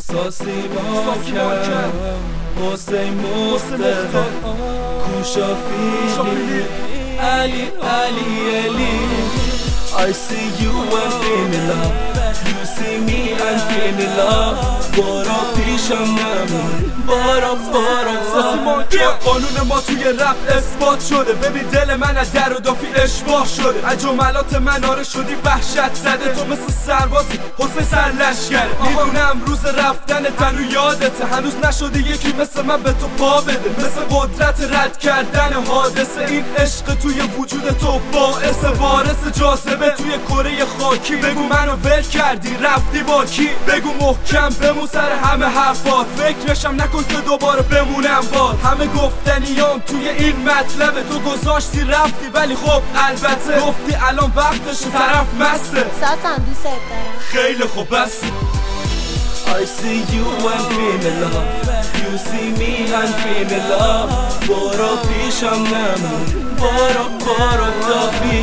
احساسی ما کرد حسین مصطفی کوشافی علی I see you and feel in love You see me and feel in love بارا پیشم نمون بارا قانون ما توی رپ اثبات شده ببین دل من از در و دافی اشباه شده از جملات مناره شدی وحشت زده تو مثل سربازی حسین سرلشگره میدونم روز رفتن تنو یادته هنوز نشده یکی مثل من به تو پا بده مثل قدرت رد کردن حادثه این عشق توی وجود تو باعث وارث جاذبه توی کره خاکی بگو منو ول کردی رفتی با کی بگو محکم بمون سر همه حرفات فکرشم نکن که دوباره بمونم باد همه گفتنیام توی این مطلبه تو گذاشتی رفتی ولی خب البته گفتی الان وقتش طرف مسته ساسان دوست دارم خیلی خوب بس I see you and feel in love You see me and feel in love بارا پیشم نمون بارا تافی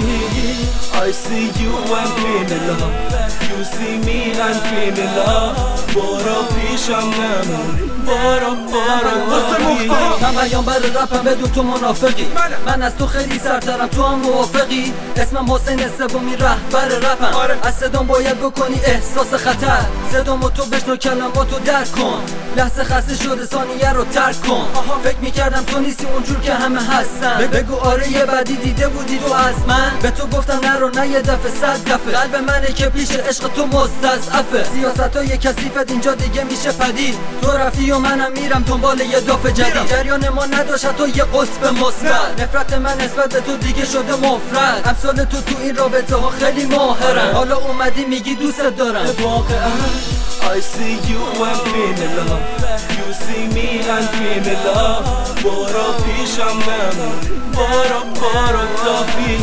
I see you and feel in love You see me and feel in love بارا پیشم نمون بارا تافی من بیانبر رپم بدون تو منافقی من از تو خیلی سرترم تو هم موافقی اسمم حسین سومی رهبر رپم از صدام باید بکنی احساس خطر صدامو تو بشنو کلماتو درک کن لحظه خسته شده ثانیه رو ترک کن فکر میکردم تو نیستی اونجور که همه هستن بگو آره یه بعدی دیده بودی تو از من به تو گفتم نرو نه یه دفعه 100 دفعه قلب منه که پیش عشق تو مستضعفه سیاستای کثیفت اینجا دیگه میشه پدید تو رفتی و منم میرم دنبال یه دافع جدید جریان ما نداشت تو یه قطب مثبت نفرت من نسبت به تو دیگه شده مفرد امثال تو این رابطه ها خیلی ماهرن حالا اومدی میگی دوست دارم واقعا I see you and feel in love You see me and feel in love بارا پیشم نمون بارا تافی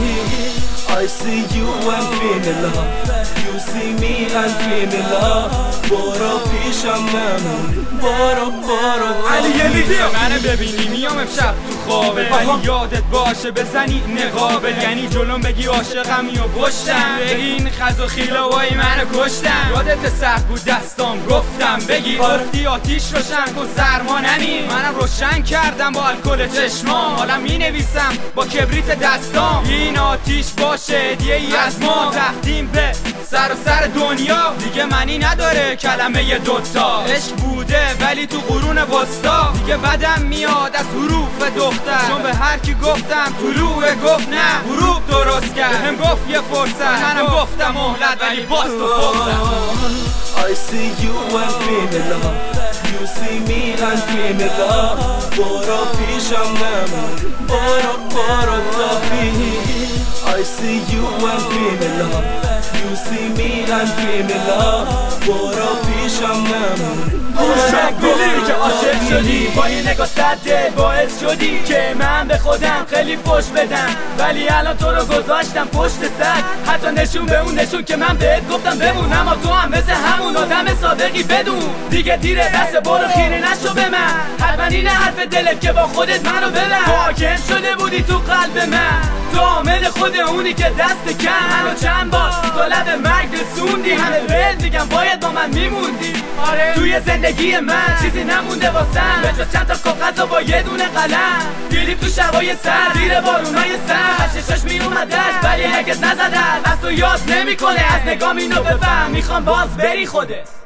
I see you and feel in love You see me and feel in love بارا پیشم نمون بارا علی منو ببینی میام امشب تو خوابه ولی یادت باشه بزنی نقابه یعنی جلوم بگی عاشقمی و پشتم بگی این خز و خیلوای منو کشتم یادت سخت بود دستام گفتم بگی گفتی آتیش روشن کن سرما نمی منم روشن کردم با الکل چشمام حالا می نویسم با کبریت دستام این آتیش باشه هدیه ای از ما تقدیم به سر دنیا دیگه معنی نداره کلمه دوتا عشق بوده ولی تو قرون وسطا دیگه بدم میاد از حروف دختر چون به هر کی گفتم طلوع گفت نه غروب درست کرد هم گفت یه فرصت منم گفتم مهلت ولی باز تو فرصت I see you and feel in love You see me and feel in love بارا پیشم نمون بارا تافی I see you and feel in love You see me and feel in love بارا پیشم نمون بلی که عاشق شدی با این نگاه صد دل باعث شدی که من به خودم خیلی فوش بدم ولی الان تو رو گذاشتم پشت سر حتی نشون به اون نشون که من بهت گفتم بمون اما تو هم مثل همون آدم صادقی بدون دیگه دیره دست برو خیره نشو به من حتما این حرف دلت که با خودت منو ببر تو حاکم شده بودی تو قلب من تو عامل خود اونی که دست کم منو چند بار تو لب مرگ رسوندی همه بهت میگم باید با من میموندی آره توی زندگی من چیزی نمونده واسم به جز چند تا کاغذ و با یه دونه قلم دیدیم تو شبای سر زیر بارونای سر چشاش میومدش ولی هرگز نزدش از تو یاد نمیکنه از نگام اینو بفهم میخوام باز بری خودت